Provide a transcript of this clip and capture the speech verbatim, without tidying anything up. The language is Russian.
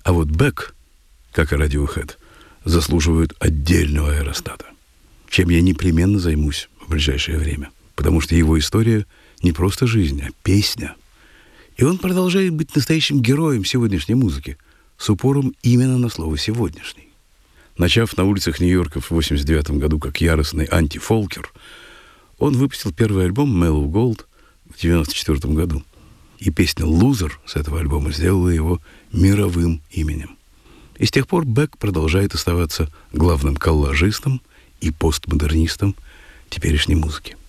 А вот Бек, как и Radiohead, заслуживают отдельного аэростата, чем я непременно займусь в ближайшее время, потому что его история не просто жизнь, а песня. И он продолжает быть настоящим героем сегодняшней музыки, с упором именно на слово «сегодняшний». Начав на улицах Нью-Йорка в восемьдесят девятом году как яростный антифолкер, он выпустил первый альбом «Mellow Gold» в девяносто четвёртом году. И песня «Лузер» с этого альбома сделала его мировым именем. И с тех пор Бек продолжает оставаться главным коллажистом и постмодернистом теперешней музыки.